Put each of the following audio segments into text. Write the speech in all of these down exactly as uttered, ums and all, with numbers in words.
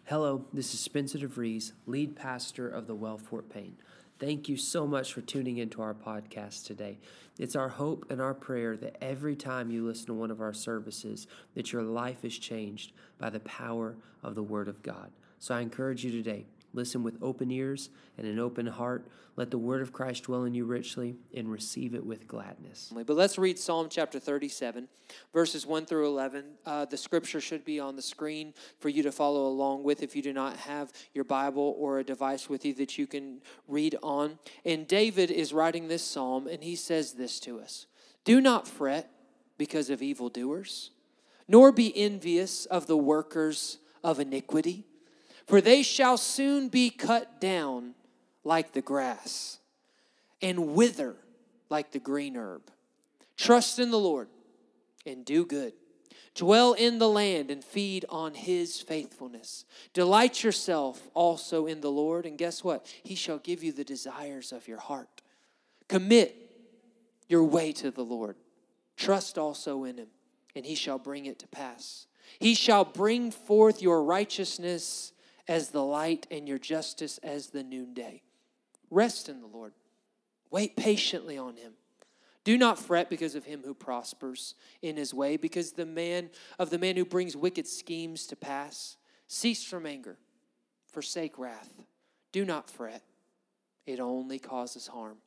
Hello, this is Spencer DeVries, lead pastor of the Well Fort Payne. Thank you so much for tuning into our podcast today. It's our hope and our prayer that every time you listen to one of our services, that your life is changed by the power of the Word of God. So I encourage you today, listen with open ears and an open heart. Let the Word of Christ dwell in you richly and receive it with gladness. But let's read Psalm chapter thirty-seven, verses one through eleven. Uh, the scripture should be on the screen for you to follow along with if you do not have your Bible or a device with you that you can read on. And David is writing this psalm, and he says this to us: "Do not fret because of evildoers, nor be envious of the workers of iniquity. For they shall soon be cut down like the grass, and wither like the green herb. Trust in the Lord and do good. Dwell in the land and feed on his faithfulness. Delight yourself also in the Lord, and guess what? He shall give you the desires of your heart. Commit your way to the Lord. Trust also in him, and he shall bring it to pass. He shall bring forth your righteousness as the light and your justice as the noonday. Rest in the Lord. Wait patiently on him. Do not fret because of him who prospers in his way, because the man of the man who brings wicked schemes to pass. Cease from anger. Forsake wrath. Do not fret. It only causes harm.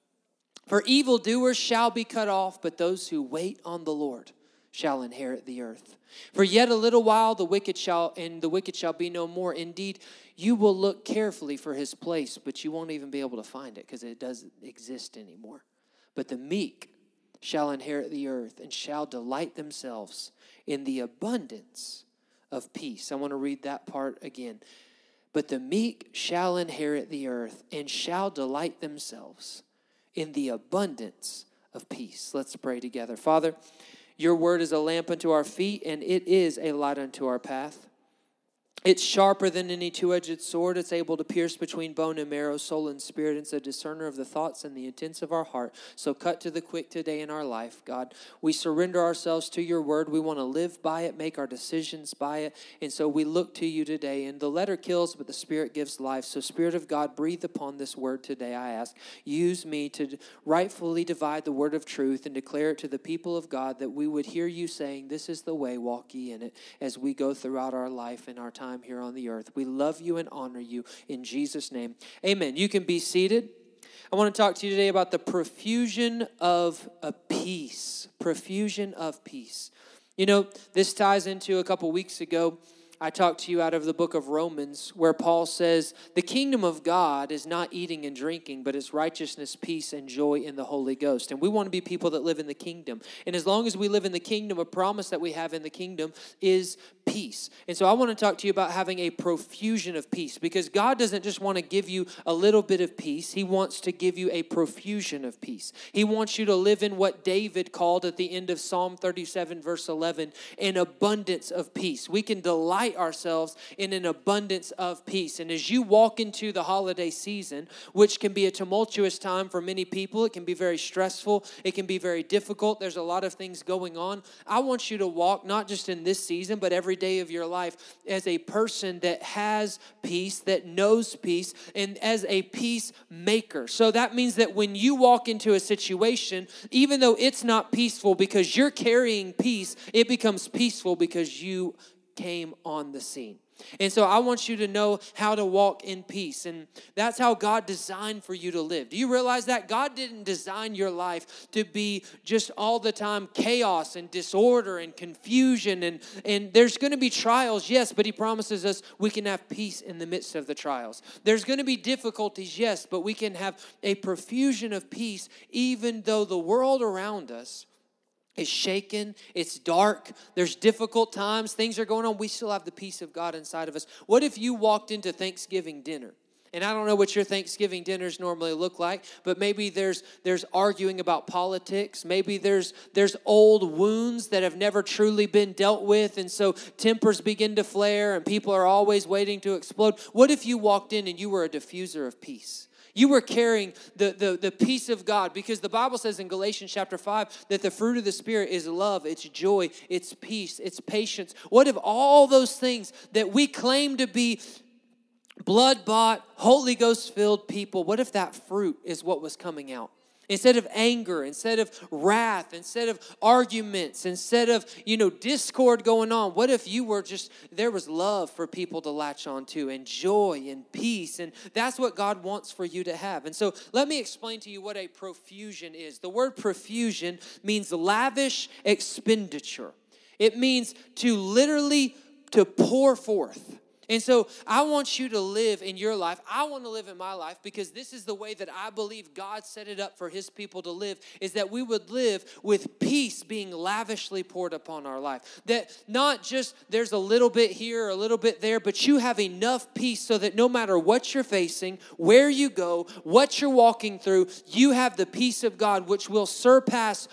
For evildoers shall be cut off, but those who wait on the Lord shall inherit the earth. For yet a little while the wicked shall, and the wicked shall be no more. Indeed, you will look carefully for his place, but you won't even be able to find it because it doesn't exist anymore. But the meek shall inherit the earth and shall delight themselves in the abundance of peace." I want to read that part again. "But the meek shall inherit the earth and shall delight themselves in the abundance of peace." Let's pray together. Father, your word is a lamp unto our feet, and it is a light unto our path. It's sharper than any two-edged sword. It's able to pierce between bone and marrow, soul and spirit. It's a discerner of the thoughts and the intents of our heart. So cut to the quick today in our life, God. We surrender ourselves to your word. We want to live by it, make our decisions by it. And so we look to you today. And the letter kills, but the spirit gives life. So Spirit of God, breathe upon this word today, I ask. Use me to rightfully divide the word of truth and declare it to the people of God, that we would hear you saying, "This is the way, walk ye in it," as we go throughout our life and our time here on the earth. We love you and honor you in Jesus' name. Amen. You can be seated. I want to talk to you today about the profusion of a peace. Profusion of peace. You know, this ties into a couple weeks ago, I talked to you out of the book of Romans, where Paul says, the kingdom of God is not eating and drinking, but it's righteousness, peace, and joy in the Holy Ghost. And we want to be people that live in the kingdom. And as long as we live in the kingdom, a promise that we have in the kingdom is peace. And so I want to talk to you about having a profusion of peace, because God doesn't just want to give you a little bit of peace. He wants to give you a profusion of peace. He wants you to live in what David called at the end of Psalm thirty-seven, verse eleven, an abundance of peace. We can delight ourselves in an abundance of peace. And as you walk into the holiday season, which can be a tumultuous time for many people, it can be very stressful, it can be very difficult, there's a lot of things going on. I want you to walk not just in this season, but every day of your life as a person that has peace, that knows peace, and as a peacemaker. So that means that when you walk into a situation, even though it's not peaceful because you're carrying peace, it becomes peaceful because you came on the scene. And so I want you to know how to walk in peace. And that's how God designed for you to live. Do you realize that? God didn't design your life to be just all the time chaos and disorder and confusion. And, and there's going to be trials, yes, but he promises us we can have peace in the midst of the trials. There's going to be difficulties, yes, but we can have a profusion of peace even though the world around us is shaken, it's dark, there's difficult times, things are going on, we still have the peace of God inside of us. What if you walked into Thanksgiving dinner? And I don't know what your Thanksgiving dinners normally look like, but maybe there's there's arguing about politics. Maybe there's there's old wounds that have never truly been dealt with, and so tempers begin to flare and people are always waiting to explode. What if you walked in and you were a diffuser of peace? You were carrying the, the, the peace of God, because the Bible says in Galatians chapter five that the fruit of the Spirit is love, it's joy, it's peace, it's patience. What if all those things that we claim to be blood-bought, Holy Ghost-filled people, what if that fruit is what was coming out? Instead of anger, instead of wrath, instead of arguments, instead of, you know, discord going on, what if you were just, there was love for people to latch on to, and joy and peace, and that's what God wants for you to have. And so let me explain to you what a profusion is. The word profusion means lavish expenditure. It means to literally to pour forth. And so I want you to live in your life. I want to live in my life, because this is the way that I believe God set it up for his people to live, is that we would live with peace being lavishly poured upon our life. That not just there's a little bit here, a little bit there, but you have enough peace so that no matter what you're facing, where you go, what you're walking through, you have the peace of God, which will surpass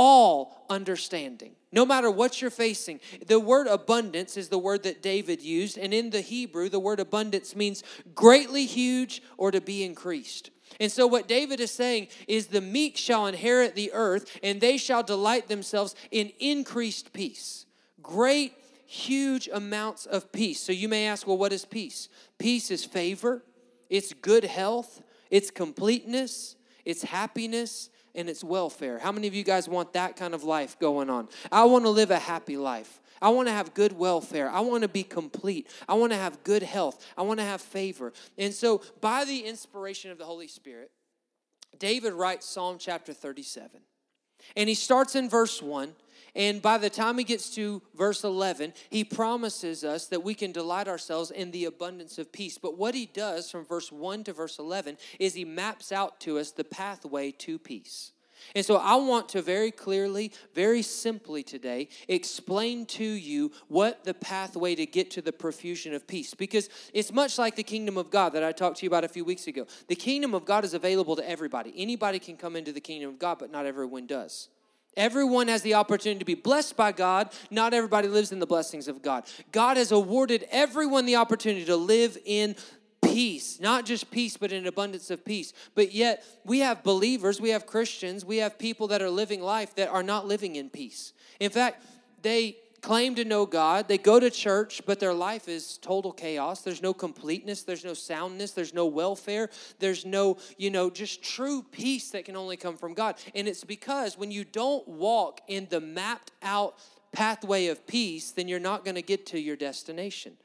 all understanding. No matter what you're facing. The word abundance is the word that David used. And in the Hebrew, the word abundance means greatly huge or to be increased. And so what David is saying is the meek shall inherit the earth, and they shall delight themselves in increased peace. Great, huge amounts of peace. So you may ask, well, what is peace? Peace is favor. It's good health. It's completeness. It's happiness. And it's welfare. How many of you guys want that kind of life going on? I want to live a happy life. I want to have good welfare. I want to be complete. I want to have good health. I want to have favor. And so by the inspiration of the Holy Spirit, David writes Psalm chapter thirty-seven. And he starts in verse one. And by the time he gets to verse eleven, he promises us that we can delight ourselves in the abundance of peace. But what he does from verse one to verse eleven is he maps out to us the pathway to peace. And so I want to very clearly, very simply today, explain to you what the pathway to get to the profusion of peace. Because it's much like the kingdom of God that I talked to you about a few weeks ago. The kingdom of God is available to everybody. Anybody can come into the kingdom of God, but not everyone does. Everyone has the opportunity to be blessed by God. Not everybody lives in the blessings of God. God has awarded everyone the opportunity to live in peace. Not just peace, but an abundance of peace. But yet, we have believers, we have Christians, we have people that are living life that are not living in peace. In fact, they claim to know God, they go to church, but their life is total chaos. There's no completeness, there's no soundness, there's no welfare, there's no, you know, just true peace that can only come from God. And it's because when you don't walk in the mapped out pathway of peace, then you're not going to get to your destination.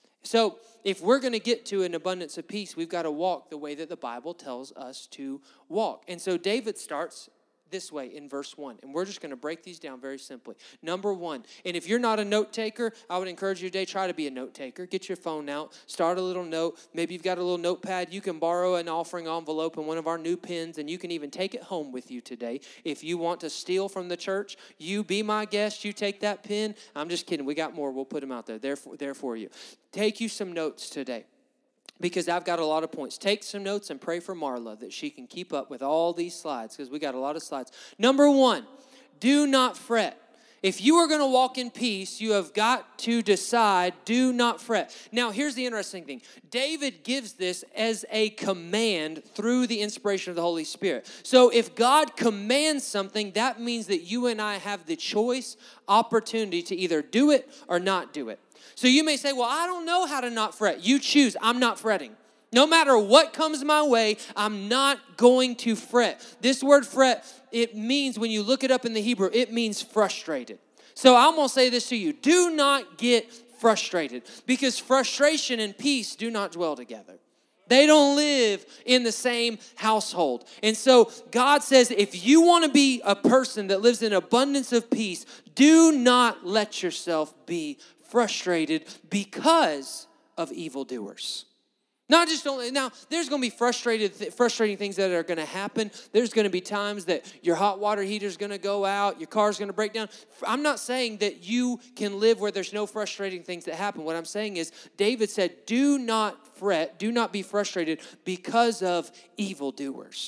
So if we're going to get to an abundance of peace, we've got to walk the way that the Bible tells us to walk. And so David starts this way in verse one. And we're just going to break these down very simply. Number one, and if you're not a note taker, I would encourage you today, try to be a note taker. Get your phone out, start a little note. Maybe you've got a little notepad. You can borrow an offering envelope and one of our new pens, and you can even take it home with you today. If you want to steal from the church, you be my guest. You take that pen. I'm just kidding. We got more. We'll put them out there. They're for, they're for you. Take you some notes today, because I've got a lot of points. Take some notes and pray for Marla that she can keep up with all these slides, because we got a lot of slides. Number one, do not fret. If you are going to walk in peace, you have got to decide, do not fret. Now, here's the interesting thing. David gives this as a command through the inspiration of the Holy Spirit. So if God commands something, that means that you and I have the choice, opportunity to either do it or not do it. So you may say, well, I don't know how to not fret. You choose. I'm not fretting. No matter what comes my way, I'm not going to fret. This word fret, it means, when you look it up in the Hebrew, it means frustrated. So I'm going to say this to you. Do not get frustrated, because frustration and peace do not dwell together. They don't live in the same household. And so God says, if you want to be a person that lives in abundance of peace, do not let yourself be frustrated because of evildoers. Not just only, now, there's going to be frustrated, frustrating things that are going to happen. There's going to be times that your hot water heater is going to go out, your car's going to break down. I'm not saying that you can live where there's no frustrating things that happen. What I'm saying is, David said, do not fret, do not be frustrated because of evildoers.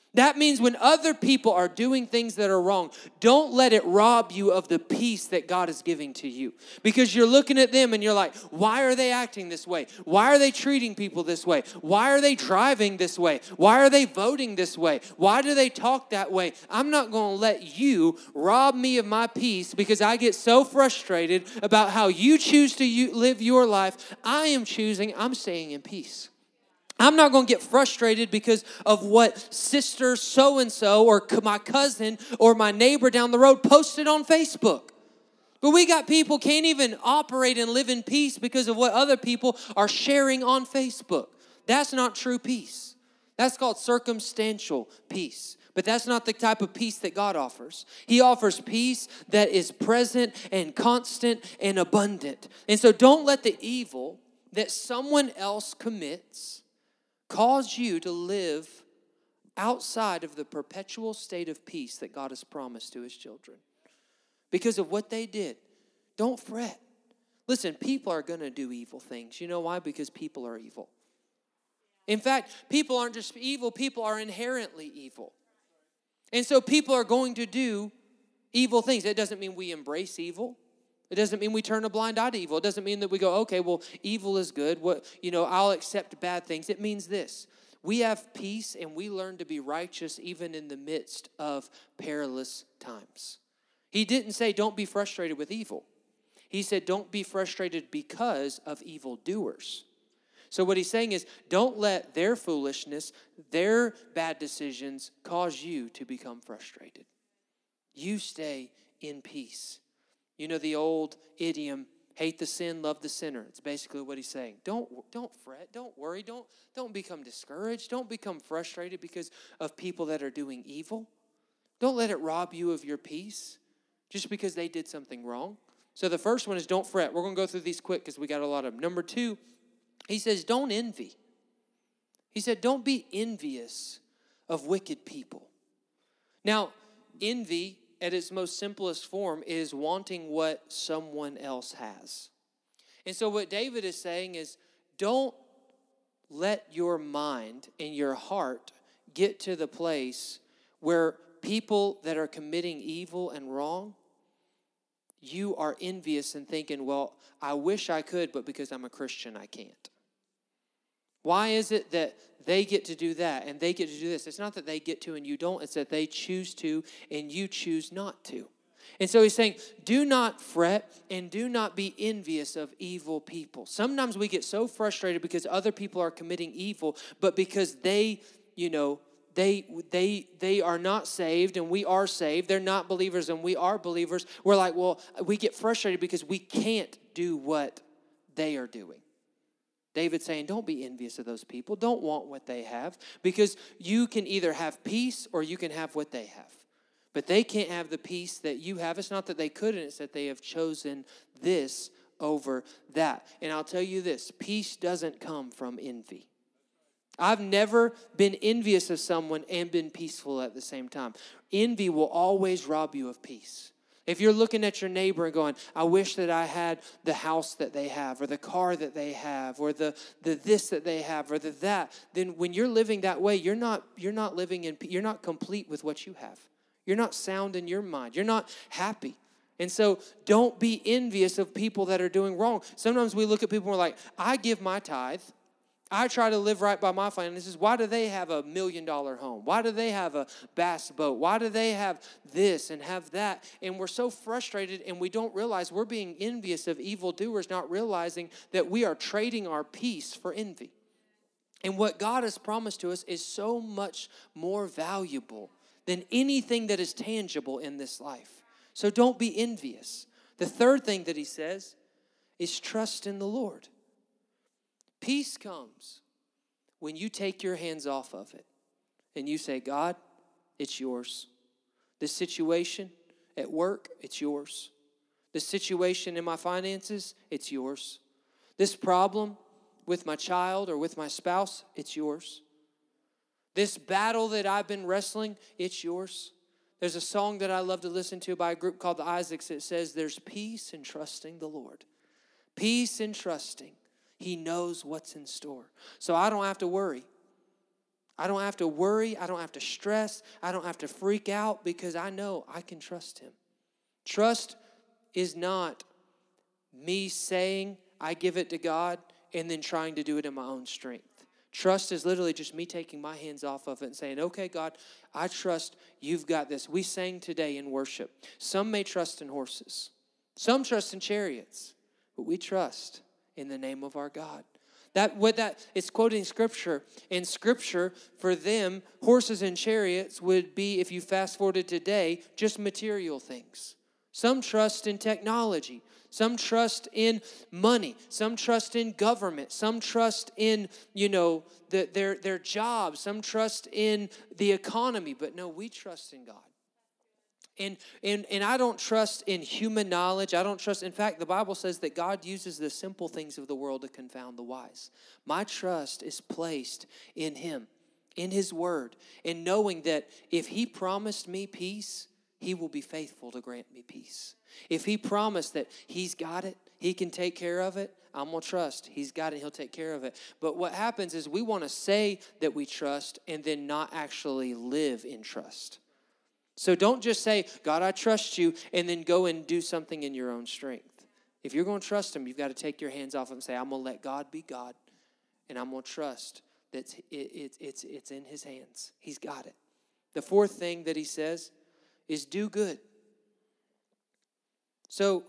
That means when other people are doing things that are wrong, don't let it rob you of the peace that God is giving to you. Because you're looking at them and you're like, why are they acting this way? Why are they treating people this way? Why are they driving this way? Why are they voting this way? Why do they talk that way? I'm not going to let you rob me of my peace because I get so frustrated about how you choose to live your life. I am choosing, I'm staying in peace. I'm not going to get frustrated because of what sister so-and-so or my cousin or my neighbor down the road posted on Facebook. But we got people can't even operate and live in peace because of what other people are sharing on Facebook. That's not true peace. That's called circumstantial peace. But that's not the type of peace that God offers. He offers peace that is present and constant and abundant. And so don't let the evil that someone else commits cause you to live outside of the perpetual state of peace that God has promised to his children. Because of what they did. Don't fret. Listen, people are going to do evil things. You know why? Because people are evil. In fact, people aren't just evil, people are inherently evil. And so people are going to do evil things. That doesn't mean we embrace evil. It doesn't mean we turn a blind eye to evil. It doesn't mean that we go, okay, well, evil is good. What, you know, I'll accept bad things. It means this. We have peace and we learn to be righteous even in the midst of perilous times. He didn't say don't be frustrated with evil. He said don't be frustrated because of evildoers. So what he's saying is don't let their foolishness, their bad decisions cause you to become frustrated. You stay in peace. You know the old idiom, hate the sin, love the sinner. It's basically what he's saying. Don't, don't fret, don't worry, don't, don't become discouraged. Don't become frustrated because of people that are doing evil. Don't let it rob you of your peace just because they did something wrong. So the first one is don't fret. We're going to go through these quick because we got a lot of them. Number two, he says don't envy. He said don't be envious of wicked people. Now, envy at its most simplest form is wanting what someone else has. And so what David is saying is don't let your mind and your heart get to the place where people that are committing evil and wrong, you are envious and thinking, well, I wish I could, but because I'm a Christian, I can't. Why is it that they get to do that and they get to do this? It's not that they get to and you don't. It's that they choose to and you choose not to. And so he's saying, do not fret and do not be envious of evil people. Sometimes we get so frustrated because other people are committing evil, but because they, you know, they they they are not saved and we are saved. They're not believers and we are believers. We're like, well, we get frustrated because we can't do what they are doing. David's saying, don't be envious of those people. Don't want what they have because you can either have peace or you can have what they have. But they can't have the peace that you have. It's not that they couldn't. It's that they have chosen this over that. And I'll tell you this, peace doesn't come from envy. I've never been envious of someone and been peaceful at the same time. Envy will always rob you of peace. If you're looking at your neighbor and going, I wish that I had the house that they have or the car that they have or the, the this that they have or the that, then when you're living that way, you're not, you're not living in, you're not complete with what you have. You're not sound in your mind. You're not happy. And so don't be envious of people that are doing wrong. Sometimes we look at people and we're like, I give my tithe. I try to live right by my finances. Why do they have a million dollar home? Why do they have a bass boat? Why do they have this and have that? And we're so frustrated and we don't realize we're being envious of evildoers, not realizing that we are trading our peace for envy. And what God has promised to us is so much more valuable than anything that is tangible in this life. So don't be envious. The third thing that he says is trust in the Lord. Peace comes when you take your hands off of it and you say, God, it's yours. This situation at work, it's yours. This situation in my finances, it's yours. This problem with my child or with my spouse, it's yours. This battle that I've been wrestling, it's yours. There's a song that I love to listen to by a group called the Isaacs. It says, there's peace in trusting the Lord. Peace in trusting. He knows what's in store. So I don't have to worry. I don't have to worry. I don't have to stress. I don't have to freak out because I know I can trust him. Trust is not me saying I give it to God and then trying to do it in my own strength. Trust is literally just me taking my hands off of it and saying, okay, God, I trust you've got this. We sang today in worship. Some may trust in horses. Some trust in chariots. But we trust in the name of our God. That what that it's quoting scripture. In scripture, for them, horses and chariots would be, if you fast forwarded today, just material things. Some trust in technology. Some trust in money. Some trust in government. Some trust in, you know, the, their, their jobs. Some trust in the economy. But no, we trust in God. And, and, and I don't trust in human knowledge. I don't trust. In fact, the Bible says that God uses the simple things of the world to confound the wise. My trust is placed in him, in his word, in knowing that if he promised me peace, he will be faithful to grant me peace. If he promised that he's got it, he can take care of it, I'm going to trust. He's got it, he'll take care of it. But what happens is we want to say that we trust and then not actually live in trust. So don't just say, God, I trust you, and then go and do something in your own strength. If you're going to trust him, you've got to take your hands off him and say, I'm going to let God be God, and I'm going to trust that it, it, it's, it's in his hands. He's got it. The fourth thing that he says is do good. So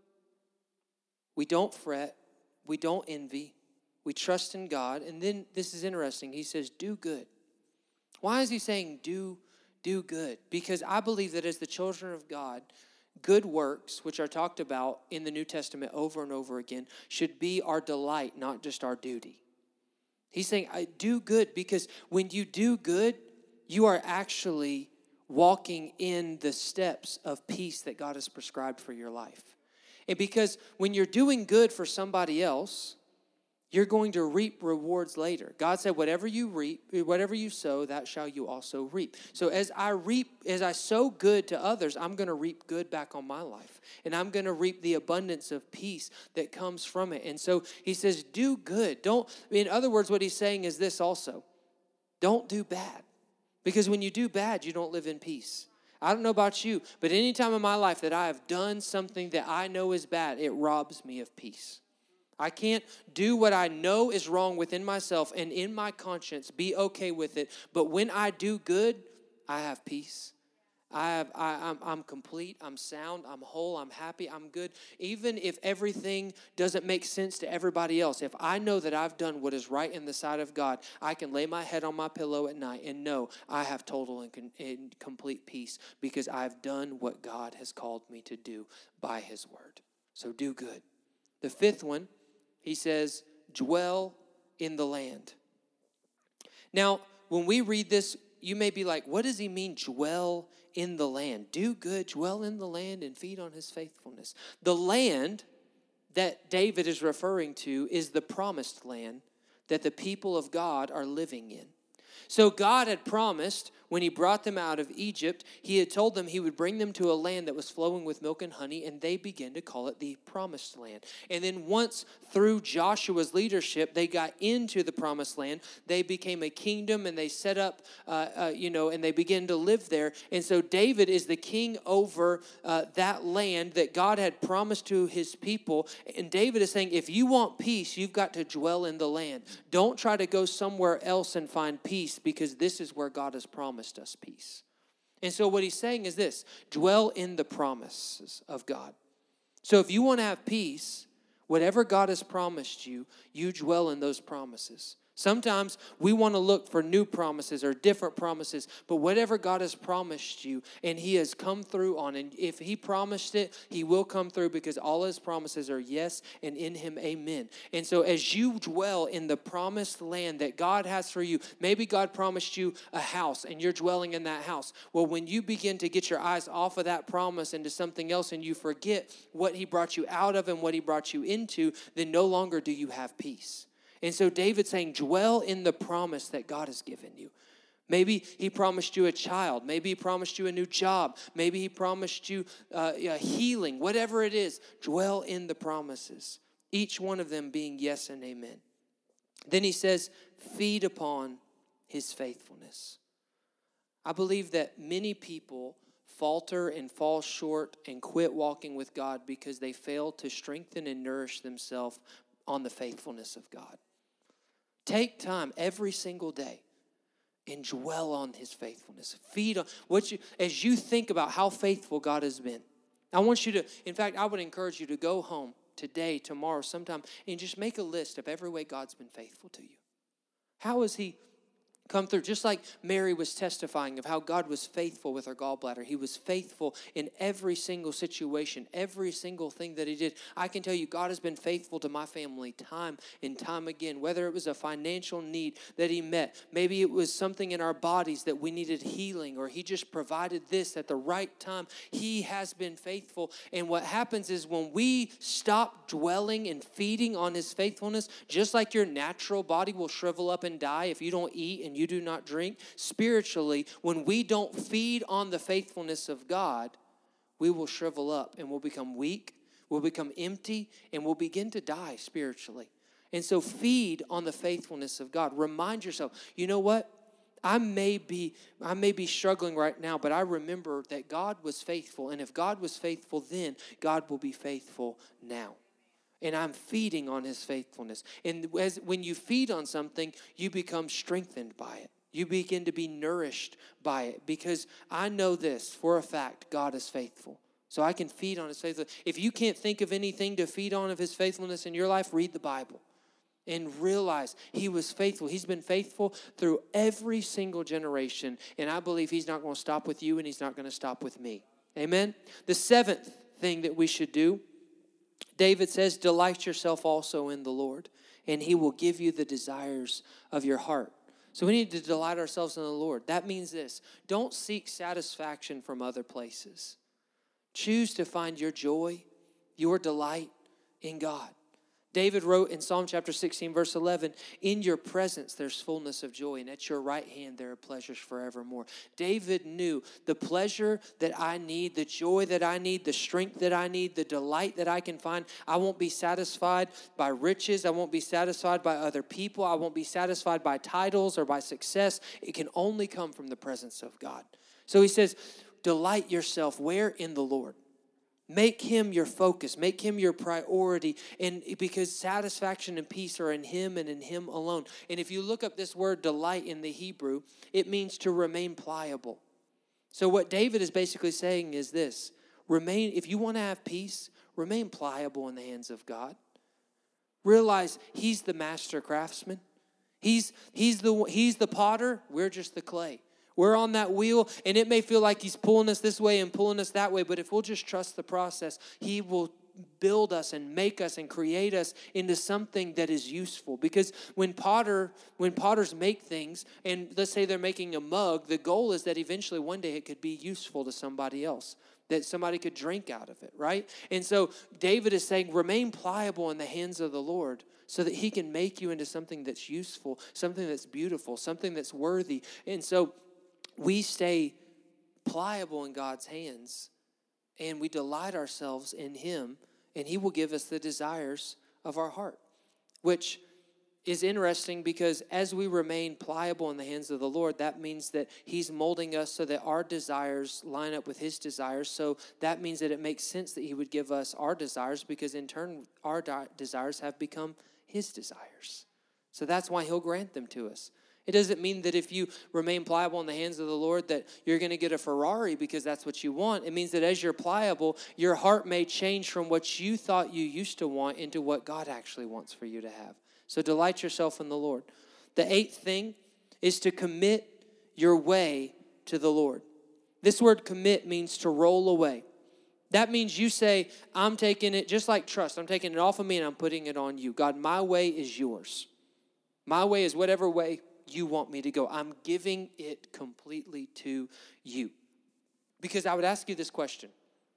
we don't fret. We don't envy. We trust in God. And then this is interesting. He says, do good. Why is he saying do, do good? Because I believe that as the children of God, good works, which are talked about in the New Testament over and over again, should be our delight, not just our duty. He's saying, I do good, because when you do good, you are actually walking in the steps of peace that God has prescribed for your life. And because when you're doing good for somebody else, you're going to reap rewards later. God said, whatever you reap, whatever you sow, that shall you also reap. So as I reap, as I sow good to others, I'm going to reap good back on my life. And I'm going to reap the abundance of peace that comes from it. And so he says, do good. Don't, in other words, what he's saying is this also. Don't do bad. Because when you do bad, you don't live in peace. I don't know about you, but any time in my life that I have done something that I know is bad, it robs me of peace. I can't do what I know is wrong within myself and in my conscience be okay with it. But when I do good, I have peace. I have, I, I'm, I'm complete, I'm sound, I'm whole, I'm happy, I'm good. Even if everything doesn't make sense to everybody else, if I know that I've done what is right in the sight of God, I can lay my head on my pillow at night and know I have total and, con- and complete peace because I've done what God has called me to do by his word. So do good. The fifth one, he says, dwell in the land. Now, when we read this, you may be like, what does he mean, dwell in the land? Do good, dwell in the land, and feed on his faithfulness. The land that David is referring to is the promised land that the people of God are living in. So God had promised when he brought them out of Egypt, he had told them he would bring them to a land that was flowing with milk and honey, and they began to call it the promised land. And then once through Joshua's leadership, they got into the promised land, they became a kingdom and they set up, uh, uh, you know, and they began to live there. And so David is the king over uh, that land that God had promised to his people. And David is saying, if you want peace, you've got to dwell in the land. Don't try to go somewhere else and find peace, because this is where God has promised us peace. And so what he's saying is this: dwell in the promises of God. So if you want to have peace, whatever God has promised you, you dwell in those promises. Sometimes we want to look for new promises or different promises, but whatever God has promised you and he has come through on, and if he promised it, he will come through, because all his promises are yes, and in him, amen. And so as you dwell in the promised land that God has for you, maybe God promised you a house and you're dwelling in that house. Well, when you begin to get your eyes off of that promise into something else and you forget what he brought you out of and what he brought you into, then no longer do you have peace. And so David's saying, dwell in the promise that God has given you. Maybe he promised you a child. Maybe he promised you a new job. Maybe he promised you uh, healing. Whatever it is, dwell in the promises. Each one of them being yes and amen. Then he says, feed upon his faithfulness. I believe that many people falter and fall short and quit walking with God because they fail to strengthen and nourish themselves on the faithfulness of God. Take time every single day and dwell on his faithfulness. Feed on what you, as you think about how faithful God has been. I want you to, in fact, I would encourage you to go home today, tomorrow, sometime, and just make a list of every way God's been faithful to you. How has he come through? Just like Mary was testifying of how God was faithful with her gallbladder. He was faithful in every single situation, every single thing that he did. I can tell you, God has been faithful to my family time and time again, whether it was a financial need that he met. Maybe it was something in our bodies that we needed healing, or he just provided this at the right time. He has been faithful. And what happens is when we stop dwelling and feeding on his faithfulness, just like your natural body will shrivel up and die if you don't eat and you do not drink, spiritually, when we don't feed on the faithfulness of God, we will shrivel up and we'll become weak, we'll become empty, and we'll begin to die spiritually. And so feed on the faithfulness of God. Remind yourself, you know what? I may be I may be struggling right now, but I remember that God was faithful. And if God was faithful then, God will be faithful now. And I'm feeding on his faithfulness. And as when you feed on something, you become strengthened by it. You begin to be nourished by it. Because I know this for a fact, God is faithful. So I can feed on his faithfulness. If you can't think of anything to feed on of his faithfulness in your life, read the Bible. And realize he was faithful. He's been faithful through every single generation. And I believe he's not going to stop with you, and he's not going to stop with me. Amen? The seventh thing that we should do, David says, delight yourself also in the Lord, and he will give you the desires of your heart. So we need to delight ourselves in the Lord. That means this: don't seek satisfaction from other places. Choose to find your joy, your delight in God. David wrote in Psalm chapter sixteen, verse eleven, in your presence there's fullness of joy, and at your right hand there are pleasures forevermore. David knew the pleasure that I need, the joy that I need, the strength that I need, the delight that I can find. I won't be satisfied by riches. I won't be satisfied by other people. I won't be satisfied by titles or by success. It can only come from the presence of God. So he says, delight yourself where? In the Lord. Make him your focus. Make him your priority. And because satisfaction and peace are in him and in him alone. And if you look up this word delight in the Hebrew, it means to remain pliable. So what David is basically saying is this: remain, if you want to have peace, remain pliable in the hands of God. Realize he's the master craftsman. He's, he's, the, he's the potter. We're just the clay. We're on that wheel, and it may feel like he's pulling us this way and pulling us that way, but if we'll just trust the process, he will build us and make us and create us into something that is useful. Because when potter, when potters make things, and let's say they're making a mug, the goal is that eventually one day it could be useful to somebody else, that somebody could drink out of it, right? And so David is saying, remain pliable in the hands of the Lord so that he can make you into something that's useful, something that's beautiful, something that's worthy. And so we stay pliable in God's hands, and we delight ourselves in him, and he will give us the desires of our heart, which is interesting because as we remain pliable in the hands of the Lord, that means that he's molding us so that our desires line up with his desires. So that means that it makes sense that he would give us our desires, because in turn our di- desires have become his desires. So that's why he'll grant them to us. It doesn't mean that if you remain pliable in the hands of the Lord that you're going to get a Ferrari because that's what you want. It means that as you're pliable, your heart may change from what you thought you used to want into what God actually wants for you to have. So delight yourself in the Lord. The eighth thing is to commit your way to the Lord. This word commit means to roll away. That means you say, I'm taking it, just like trust, I'm taking it off of me and I'm putting it on you. God, my way is yours. My way is whatever way you want me to go. I'm giving it completely to you. Because I would ask you this question: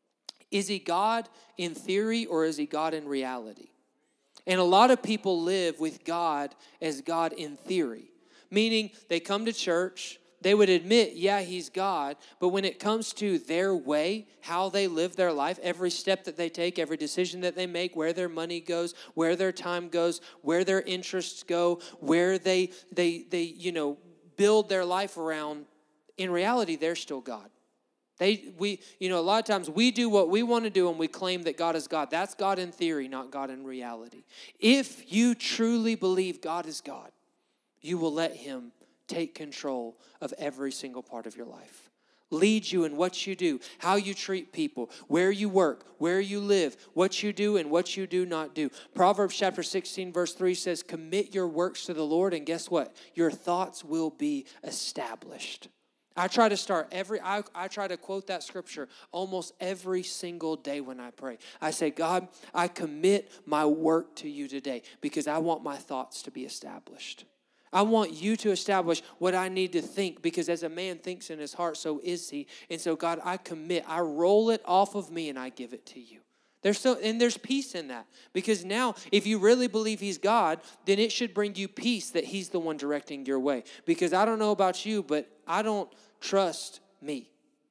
is he God in theory or is he God in reality? And a lot of people live with God as God in theory, meaning they come to church, they would admit, yeah, he's God, but when it comes to their way, how they live their life, every step that they take, every decision that they make, where their money goes, where their time goes, where their interests go, where they, they, they, you know, build their life around, in reality, they're still God. They, we, you know, a lot of times we do what we want to do and we claim that God is God. That's God in theory, not God in reality. If you truly believe God is God, you will let him take control of every single part of your life. Lead you in what you do, how you treat people, where you work, where you live, what you do and what you do not do. Proverbs chapter sixteen verse three says, commit your works to the Lord, and guess what? Your thoughts will be established. I try to start every, I, I try to quote that scripture almost every single day when I pray. I say, God, I commit my work to you today because I want my thoughts to be established. I want you to establish what I need to think, because as a man thinks in his heart, so is he. And so, God, I commit. I roll it off of me and I give it to you. There's so, and there's peace in that, because now if you really believe he's God, then it should bring you peace that he's the one directing your way. Because I don't know about you, but I don't trust me.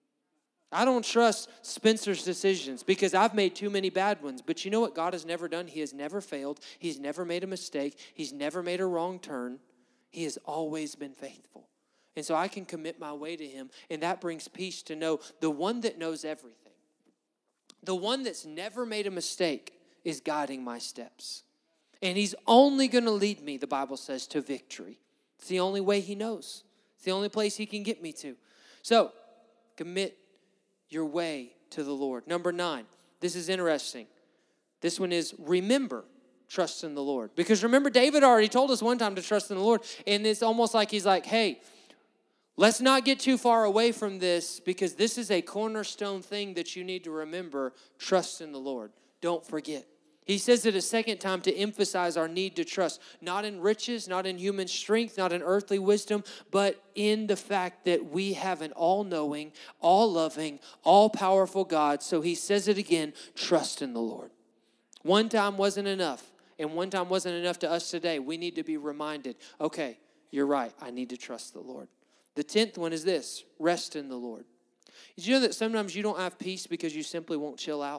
I don't trust Spencer's decisions because I've made too many bad ones. But you know what God has never done? He has never failed. He's never made a mistake. He's never made a wrong turn. He has always been faithful. And so I can commit my way to him, and that brings peace to know the one that knows everything, the one that's never made a mistake, is guiding my steps. And he's only going to lead me, the Bible says, to victory. It's the only way he knows. It's the only place he can get me to. So, commit your way to the Lord. Number nine, this is interesting. This one is remember, trust in the Lord. Because remember, David already told us one time to trust in the Lord. And it's almost like he's like, hey, let's not get too far away from this, because this is a cornerstone thing that you need to remember. Trust in the Lord. Don't forget. He says it a second time to emphasize our need to trust, not in riches, not in human strength, not in earthly wisdom, but in the fact that we have an all-knowing, all-loving, all-powerful God. So he says it again, trust in the Lord. One time wasn't enough, and one time wasn't enough to us today. We need to be reminded, okay, you're right, I need to trust the Lord. The tenth one is this, rest in the Lord. Did you know that sometimes you don't have peace because you simply won't chill out?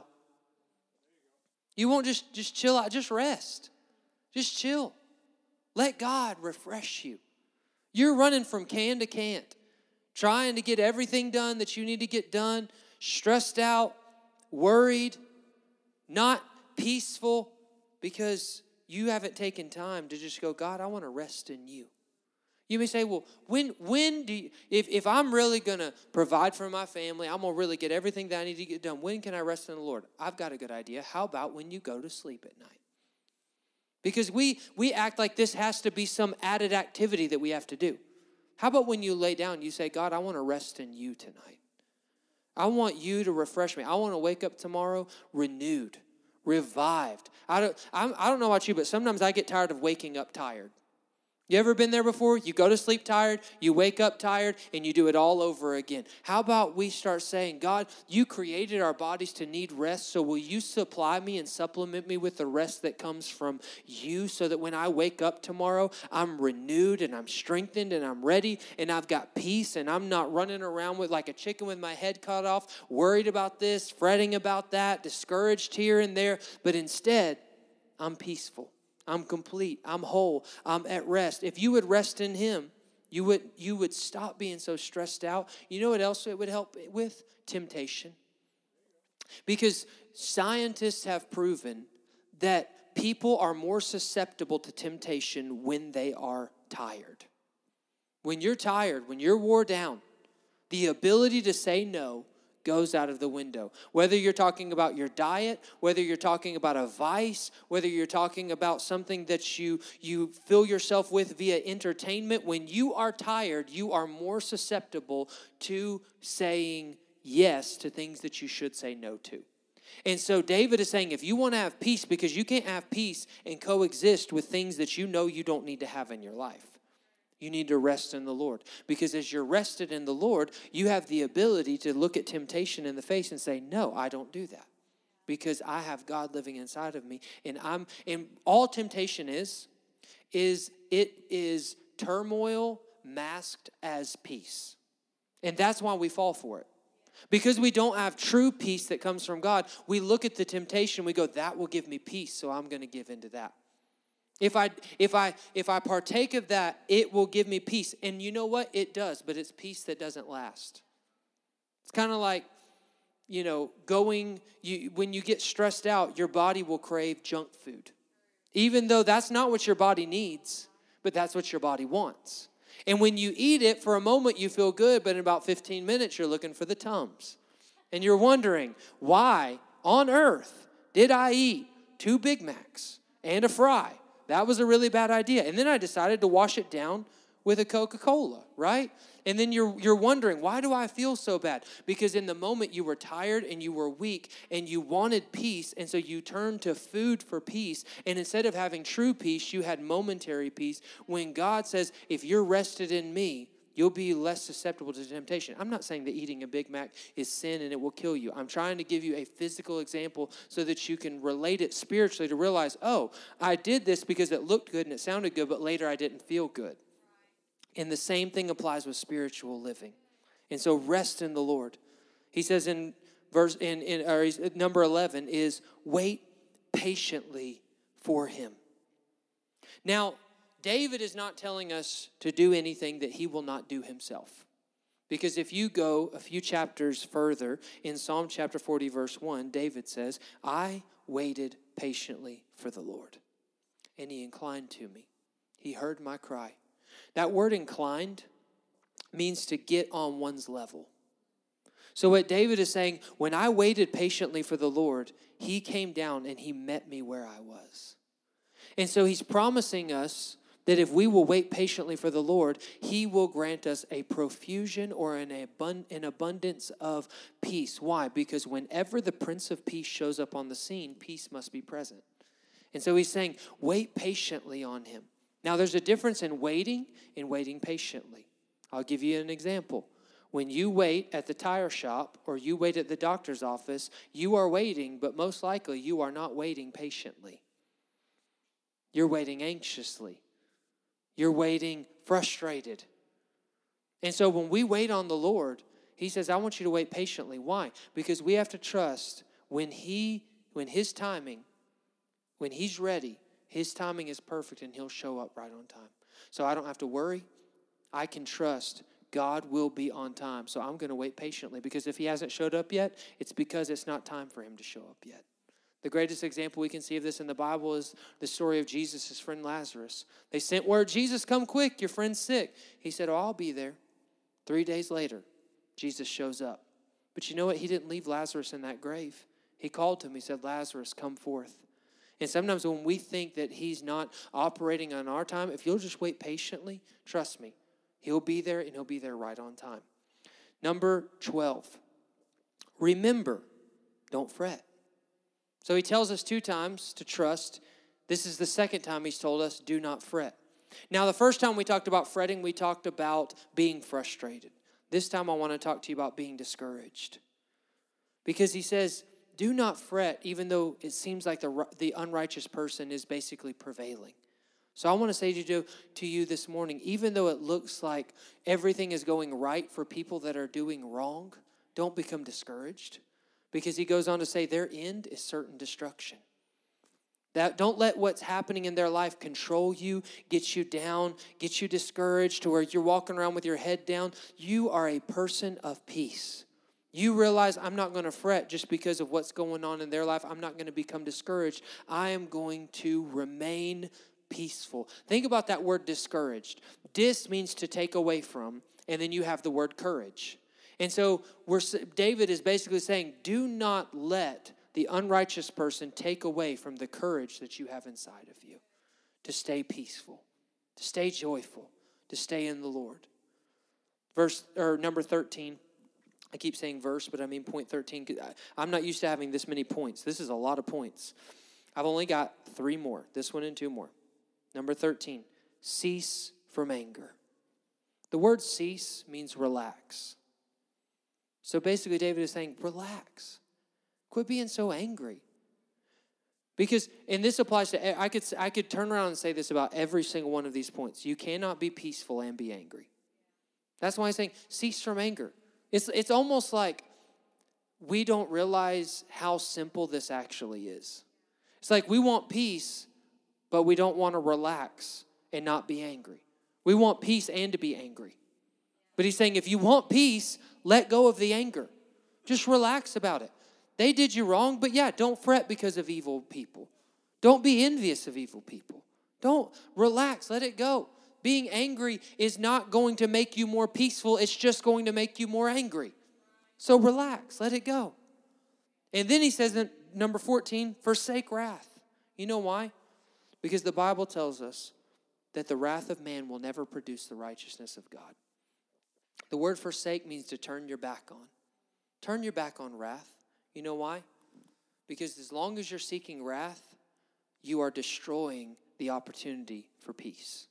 You won't just, just chill out, just rest. Just chill. Let God refresh you. You're running from can to can't, trying to get everything done that you need to get done, stressed out, worried, not peaceful, because you haven't taken time to just go, God, I want to rest in you. You may say, well, when when do you, if, if I'm really going to provide for my family, I'm going to really get everything that I need to get done, when can I rest in the Lord? I've got a good idea. How about when you go to sleep at night? Because we we act like this has to be some added activity that we have to do. How about when you lay down, you say, God, I want to rest in you tonight. I want you to refresh me. I want to wake up tomorrow renewed, revived. I don't, I'm, I don't know about you, but sometimes I get tired of waking up tired. You ever been there before? You go to sleep tired, you wake up tired, and you do it all over again. How about we start saying, God, you created our bodies to need rest, so will you supply me and supplement me with the rest that comes from you, so that when I wake up tomorrow, I'm renewed and I'm strengthened and I'm ready and I've got peace and I'm not running around with like a chicken with my head cut off, worried about this, fretting about that, discouraged here and there, but instead, I'm peaceful. I'm complete. I'm whole. I'm at rest. If you would rest in him, you would you would stop being so stressed out. You know what else it would help with? Temptation. Because scientists have proven that people are more susceptible to temptation when they are tired. When you're tired, when you're wore down, the ability to say no goes out of the window. Whether you're talking about your diet, whether you're talking about a vice, whether you're talking about something that you, you fill yourself with via entertainment, when you are tired, you are more susceptible to saying yes to things that you should say no to. And so David is saying, if you want to have peace, because you can't have peace and coexist with things that you know you don't need to have in your life. You need to rest in the Lord. Because as you're rested in the Lord, you have the ability to look at temptation in the face and say, no, I don't do that. Because I have God living inside of me. And I'm and all temptation is, is it is turmoil masked as peace. And that's why we fall for it. Because we don't have true peace that comes from God, we look at the temptation, we go, that will give me peace, so I'm going to give into that. If I if I if I partake of that, it will give me peace. And you know what? It does, but it's peace that doesn't last. It's kind of like, you know, going you when you get stressed out, your body will crave junk food. Even though that's not what your body needs, but that's what your body wants. And when you eat it, for a moment you feel good, but in about fifteen minutes you're looking for the Tums. And you're wondering, why on earth did I eat two Big Macs and a fry? That was a really bad idea. And then I decided to wash it down with a Coca-Cola, right? And then you're you're wondering, why do I feel so bad? Because in the moment you were tired and you were weak and you wanted peace, and so you turned to food for peace. And instead of having true peace, you had momentary peace. When God says, if you're rested in me, you'll be less susceptible to temptation. I'm not saying that eating a Big Mac is sin and it will kill you. I'm trying to give you a physical example so that you can relate it spiritually to realize, oh, I did this because it looked good and it sounded good, but later I didn't feel good. And the same thing applies with spiritual living. And so rest in the Lord. He says in verse in, in or number eleven is wait patiently for him. Now, David is not telling us to do anything that he will not do himself. Because if you go a few chapters further, in Psalm chapter forty, verse one, David says, I waited patiently for the Lord, and he inclined to me. He heard my cry. That word inclined means to get on one's level. So what David is saying, when I waited patiently for the Lord, he came down and he met me where I was. And so he's promising us that if we will wait patiently for the Lord, he will grant us a profusion or an, abund- an abundance of peace. Why? Because whenever the Prince of Peace shows up on the scene, peace must be present. And so he's saying, wait patiently on him. Now, there's a difference in waiting and waiting patiently. I'll give you an example. When you wait at the tire shop or you wait at the doctor's office, you are waiting, but most likely you are not waiting patiently. You're waiting anxiously. You're waiting frustrated. And so when we wait on the Lord, he says, I want you to wait patiently. Why? Because we have to trust when he, when his timing, when he's ready, his timing is perfect and he'll show up right on time. So I don't have to worry. I can trust God will be on time. So I'm going to wait patiently, because if he hasn't showed up yet, it's because it's not time for him to show up yet. The greatest example we can see of this in the Bible is the story of Jesus' friend Lazarus. They sent word, Jesus, come quick, your friend's sick. He said, oh, I'll be there. Three days later, Jesus shows up. But you know what? He didn't leave Lazarus in that grave. He called to him. He said, Lazarus, come forth. And sometimes when we think that he's not operating on our time, if you'll just wait patiently, trust me, he'll be there and he'll be there right on time. Number twelve, remember, don't fret. So he tells us two times to trust. This is the second time he's told us, do not fret. Now, the first time we talked about fretting, we talked about being frustrated. This time I want to talk to you about being discouraged. Because he says, do not fret, even though it seems like the, the unrighteous person is basically prevailing. So I want to say to you, to you this morning, even though it looks like everything is going right for people that are doing wrong, don't become discouraged. Because he goes on to say their end is certain destruction. That don't let what's happening in their life control you, get you down, get you discouraged to where you're walking around with your head down. You are a person of peace. You realize I'm not going to fret just because of what's going on in their life. I'm not going to become discouraged. I am going to remain peaceful. Think about that word discouraged. Dis means to take away from, and then you have the word courage. And so we're, David is basically saying, do not let the unrighteous person take away from the courage that you have inside of you to stay peaceful, to stay joyful, to stay in the Lord. Verse or number thirteen. I keep saying verse, but I mean point thirteen. I'm not used to having this many points. This is a lot of points. I've only got three more. This one and two more. Number thirteen. Cease from anger. The word cease means relax. So basically David is saying, relax. Quit being so angry. Because, and this applies to, I could, I could turn around and say this about every single one of these points. You cannot be peaceful and be angry. That's why I'm saying cease from anger. It's, it's almost like we don't realize how simple this actually is. It's like we want peace, but we don't want to relax and not be angry. We want peace and to be angry. But he's saying if you want peace, let go of the anger. Just relax about it. They did you wrong, but yeah, don't fret because of evil people. Don't be envious of evil people. Don't relax, let it go. Being angry is not going to make you more peaceful. It's just going to make you more angry. So relax, let it go. And then he says in number fourteen, forsake wrath. You know why? Because the Bible tells us that the wrath of man will never produce the righteousness of God. The word forsake means to turn your back on. Turn your back on wrath. You know why? Because as long as you're seeking wrath, you are destroying the opportunity for peace.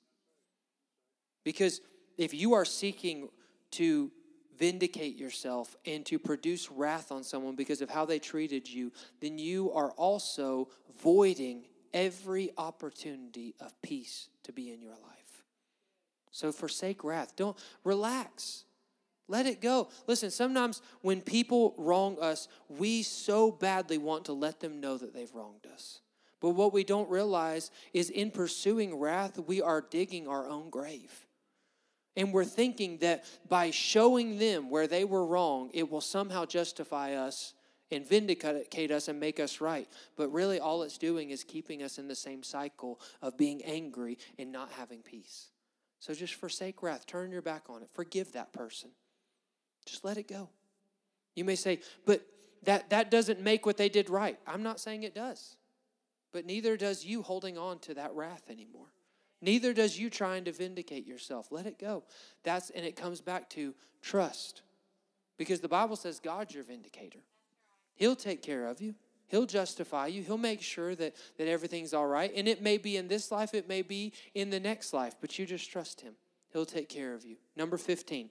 Because if you are seeking to vindicate yourself and to produce wrath on someone because of how they treated you, then you are also voiding every opportunity of peace to be in your life. So forsake wrath. Don't relax. Let it go. Listen, sometimes when people wrong us, we so badly want to let them know that they've wronged us. But what we don't realize is in pursuing wrath, we are digging our own grave. And we're thinking that by showing them where they were wrong, it will somehow justify us and vindicate us and make us right. But really all it's doing is keeping us in the same cycle of being angry and not having peace. So just forsake wrath. Turn your back on it. Forgive that person. Just let it go. You may say, but that, that doesn't make what they did right. I'm not saying it does. But neither does you holding on to that wrath anymore. Neither does you trying to vindicate yourself. Let it go. That's and it comes back to trust. Because the Bible says God's your vindicator. He'll take care of you. He'll justify you. He'll make sure that, that everything's all right. And it may be in this life. It may be in the next life. But you just trust him. He'll take care of you. Number fifteen.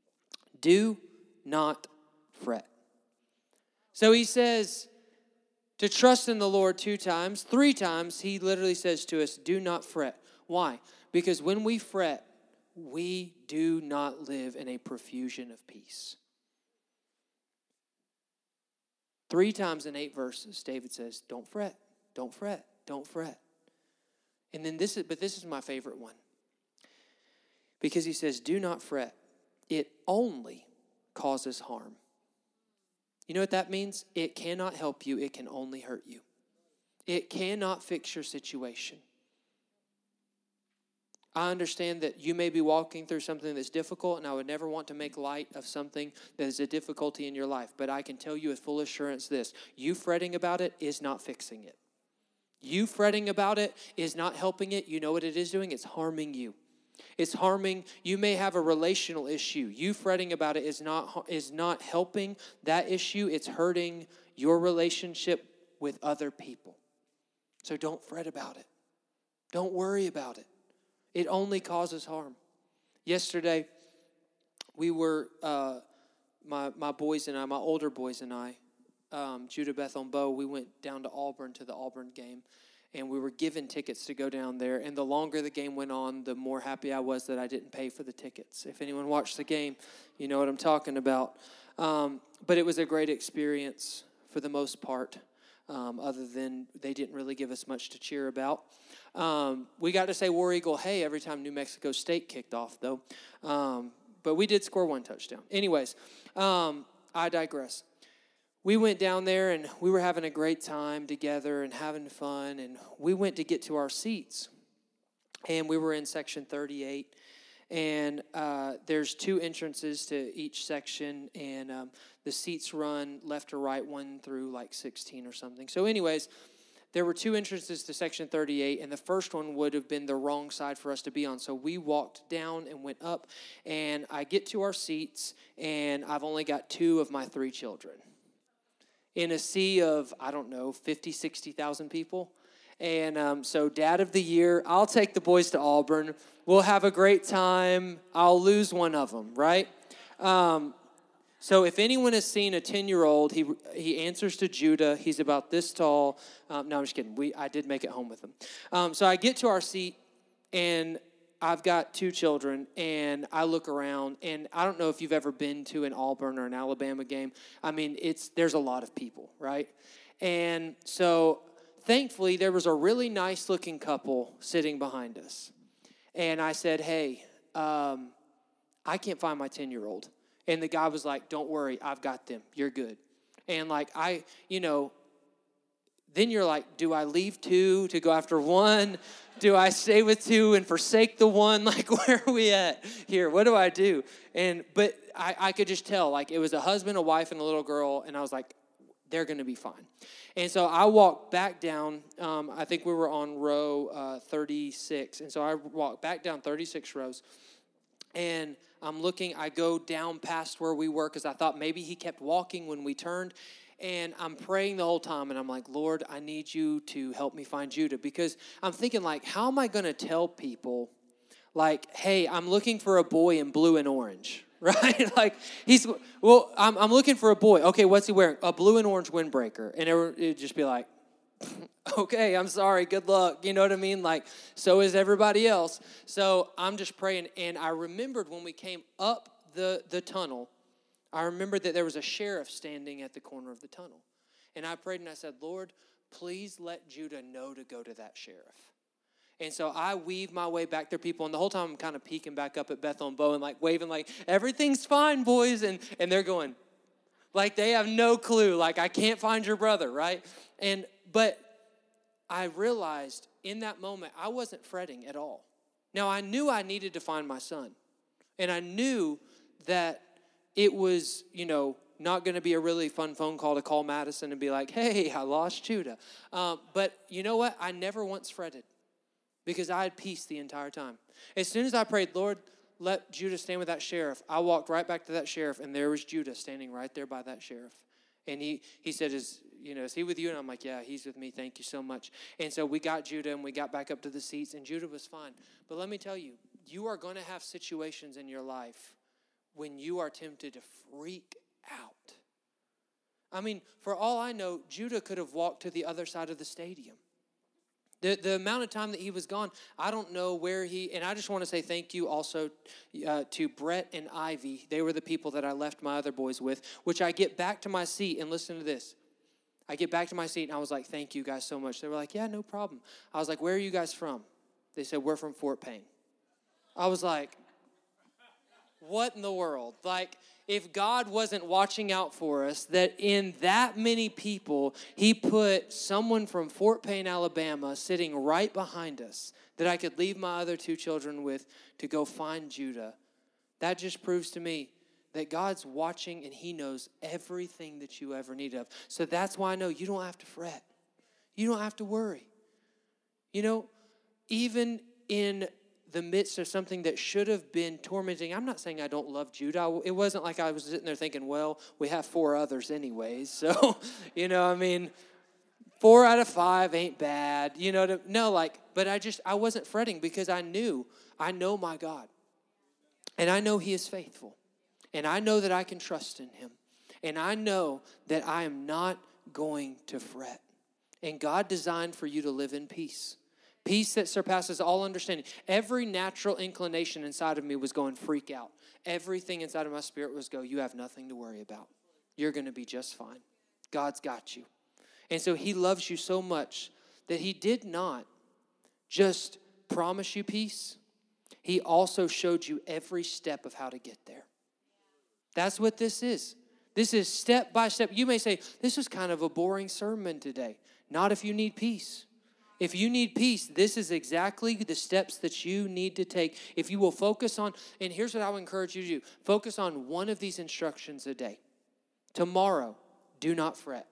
Do not fret. So he says to trust in the Lord two times. Three times he literally says to us, do not fret. Why? Because when we fret, we do not live in a profusion of peace. Three times in eight verses, David says, don't fret, don't fret, don't fret. And then this is, but this is my favorite one. Because he says, do not fret. It only causes harm. You know what that means? It cannot help you. It can only hurt you. It cannot fix your situation. I understand that you may be walking through something that's difficult, and I would never want to make light of something that is a difficulty in your life. But I can tell you with full assurance this. You fretting about it is not fixing it. You fretting about it is not helping it. You know what it is doing? It's harming you. It's harming. You may have a relational issue. You fretting about it is not, is not helping that issue. It's hurting your relationship with other people. So don't fret about it. Don't worry about it. It only causes harm. Yesterday, we were, uh, my my boys and I, my older boys and I, um, Judah, Bethel, and Bo, we went down to Auburn to the Auburn game, and we were given tickets to go down there. And the longer the game went on, the more happy I was that I didn't pay for the tickets. If anyone watched the game, you know what I'm talking about. Um, but it was a great experience for the most part. Um, other than they didn't really give us much to cheer about. Um, we got to say War Eagle hey every time New Mexico State kicked off, though. Um, but we did score one touchdown. Anyways, um, I digress. We went down there, and we were having a great time together and having fun, and we went to get to our seats. And we were in section thirty-eight. And uh, there's two entrances to each section, and um, the seats run left or right, one through like sixteen or something. So anyways, there were two entrances to section thirty-eight, and the first one would have been the wrong side for us to be on. So we walked down and went up, and I get to our seats, and I've only got two of my three children. In a sea of, I don't know, fifty, sixty thousand people. And um, so dad of the year, I'll take the boys to Auburn. We'll have a great time. I'll lose one of them, right? Um, so if anyone has seen a ten-year-old, he he answers to Judah. He's about this tall. Um, no, I'm just kidding. We I did make it home with him. Um, so I get to our seat, and I've got two children, and I look around, and I don't know if you've ever been to an Auburn or an Alabama game. I mean, it's there's a lot of people, right? And so thankfully, there was a really nice-looking couple sitting behind us. And I said, hey, um, I can't find my ten-year-old. And the guy was like, don't worry, I've got them. You're good. And, like, I, you know, then you're like, do I leave two to go after one? Do I stay with two and forsake the one? Like, where are we at here? What do I do? And but I, I could just tell, like, it was a husband, a wife, and a little girl, and I was like, they're going to be fine. And so I walked back down. Um, I think we were on row uh, thirty-six. And so I walked back down thirty-six rows. And I'm looking. I go down past where we were because I thought maybe he kept walking when we turned. And I'm praying the whole time. And I'm like, Lord, I need you to help me find Judah. Because I'm thinking, like, how am I going to tell people, like, hey, I'm looking for a boy in blue and orange. Right? Like, he's, well, I'm, I'm looking for a boy. Okay, what's he wearing? A blue and orange windbreaker. And it would just be like, okay, I'm sorry, good luck. You know what I mean? Like, so is everybody else. So I'm just praying. And I remembered when we came up the, the tunnel, I remembered that there was a sheriff standing at the corner of the tunnel. And I prayed and I said, Lord, please let Judah know to go to that sheriff. And so I weave my way back there, people. And the whole time I'm kind of peeking back up at Bethel and Bo and like waving like, everything's fine, boys. And, and they're going, like they have no clue. Like, I can't find your brother, right? And but I realized in that moment, I wasn't fretting at all. Now, I knew I needed to find my son. And I knew that it was, you know, not going to be a really fun phone call to call Madison and be like, hey, I lost Judah. Um, but you know what? I never once fretted. Because I had peace the entire time. As soon as I prayed, Lord, let Judah stand with that sheriff, I walked right back to that sheriff, and there was Judah standing right there by that sheriff. And he he said, is, you know, is he with you? And I'm like, yeah, he's with me. Thank you so much. And so we got Judah, and we got back up to the seats, and Judah was fine. But let me tell you, you are going to have situations in your life when you are tempted to freak out. I mean, for all I know, Judah could have walked to the other side of the stadium. The the amount of time that he was gone, I don't know where he, and I just want to say thank you also uh, to Brett and Ivy. They were the people that I left my other boys with, which I get back to my seat, and listen to this. I get back to my seat, and I was like, thank you guys so much. They were like, yeah, no problem. I was like, where are you guys from? They said, we're from Fort Payne. I was like, what in the world? Like, if God wasn't watching out for us, that in that many people, he put someone from Fort Payne, Alabama, sitting right behind us that I could leave my other two children with to go find Judah. That just proves to me that God's watching and he knows everything that you ever need of. So that's why I know you don't have to fret. You don't have to worry. You know, even in the midst of something that should have been tormenting. I'm not saying I don't love Judah. It wasn't like I was sitting there thinking, well, we have four others anyways. So, you know, I mean, four out of five ain't bad. You know, to, no, like, but I just, I wasn't fretting because I knew, I know my God. And I know he is faithful. And I know that I can trust in him. And I know that I am not going to fret. And God designed for you to live in peace. Peace that surpasses all understanding. Every natural inclination inside of me was going freak out. Everything inside of my spirit was go, you have nothing to worry about. You're going to be just fine. God's got you. And so he loves you so much that he did not just promise you peace. He also showed you every step of how to get there. That's what this is. This is step by step. You may say, this is kind of a boring sermon today. Not if you need peace. If you need peace, this is exactly the steps that you need to take. If you will focus on, and here's what I would encourage you to do. Focus on one of these instructions a day. Tomorrow, do not fret.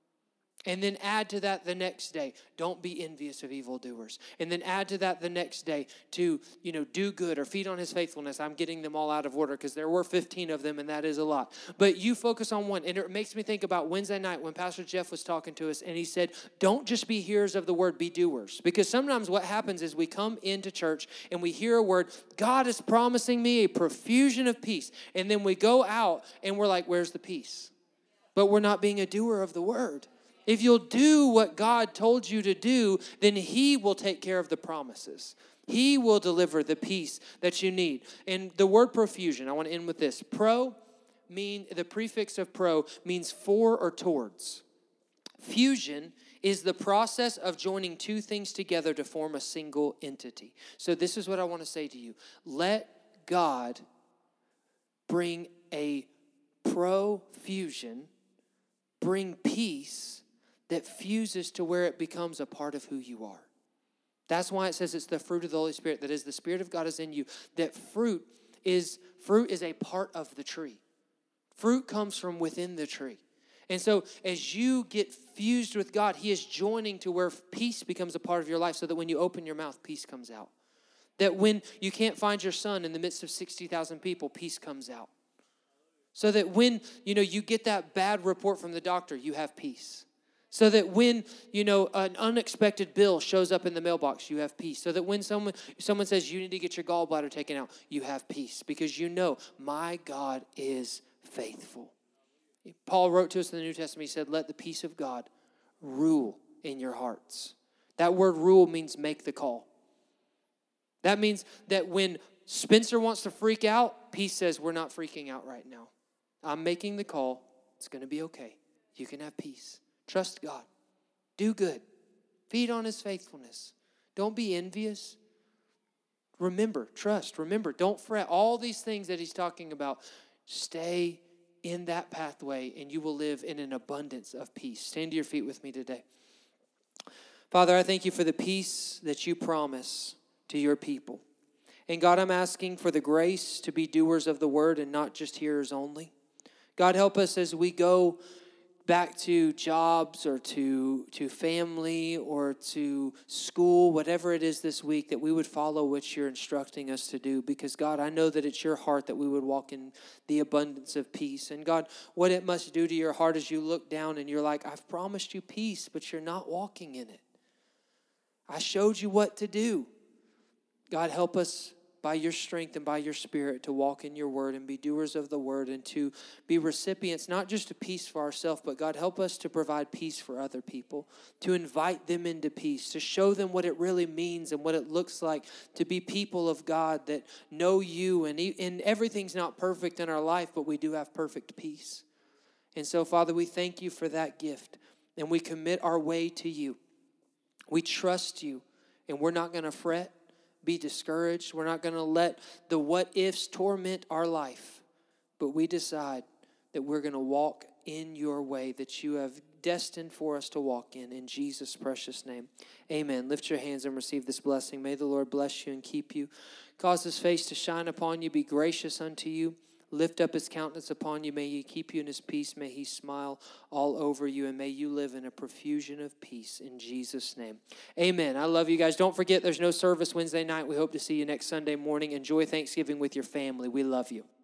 And then add to that the next day, don't be envious of evildoers. And then add to that the next day to, you know, do good or feed on his faithfulness. I'm getting them all out of order because there were fifteen of them and that is a lot. But you focus on one. And it makes me think about Wednesday night when Pastor Jeff was talking to us and he said, don't just be hearers of the word, be doers. Because sometimes what happens is we come into church and we hear a word, God is promising me a profusion of peace. And then we go out and we're like, where's the peace? But we're not being a doer of the word. If you'll do what God told you to do, then he will take care of the promises. He will deliver the peace that you need. And the word profusion, I want to end with this. Pro mean the prefix of pro means for or towards. Fusion is the process of joining two things together to form a single entity. So this is what I want to say to you. Let God bring a profusion, bring peace that fuses to where it becomes a part of who you are. That's why it says it's the fruit of the Holy Spirit, that is the Spirit of God is in you. That fruit is fruit is a part of the tree. Fruit comes from within the tree. And so as you get fused with God, he is joining to where peace becomes a part of your life so that when you open your mouth, peace comes out. That when you can't find your son in the midst of sixty thousand people, peace comes out. So that when, you know, you get that bad report from the doctor, you have peace. So that when, you know, an unexpected bill shows up in the mailbox, you have peace. So that when someone someone says you need to get your gallbladder taken out, you have peace because you know my God is faithful. Paul wrote to us in the New Testament, he said, let the peace of God rule in your hearts. That word rule means make the call. That means that when Spencer wants to freak out, peace says we're not freaking out right now. I'm making the call. It's going to be okay. You can have peace. Trust God. Do good. Feed on his faithfulness. Don't be envious. Remember, trust. Remember, don't fret. All these things that he's talking about, stay in that pathway and you will live in an abundance of peace. Stand to your feet with me today. Father, I thank you for the peace that you promise to your people. And God, I'm asking for the grace to be doers of the word and not just hearers only. God, help us as we go back to jobs or to, to family or to school, whatever it is this week, that we would follow what you're instructing us to do. Because, God, I know that it's your heart that we would walk in the abundance of peace. And, God, what it must do to your heart is you look down and you're like, I've promised you peace, but you're not walking in it. I showed you what to do. God, help us by your strength and by your spirit to walk in your word and be doers of the word and to be recipients, not just of peace for ourselves, but God, help us to provide peace for other people, to invite them into peace, to show them what it really means and what it looks like to be people of God that know you. And, and everything's not perfect in our life, but we do have perfect peace. And so, Father, we thank you for that gift and we commit our way to you. We trust you and we're not going to fret, be discouraged. We're not going to let the what ifs torment our life, but we decide that we're going to walk in your way that you have destined for us to walk in. In Jesus' precious name, amen. Lift your hands and receive this blessing. May the Lord bless you and keep you. Cause his face to shine upon you, be gracious unto you. Lift up his countenance upon you. May he keep you in his peace. May he smile all over you. And may you live in a profusion of peace in Jesus' name. Amen. I love you guys. Don't forget there's no service Wednesday night. We hope to see you next Sunday morning. Enjoy Thanksgiving with your family. We love you.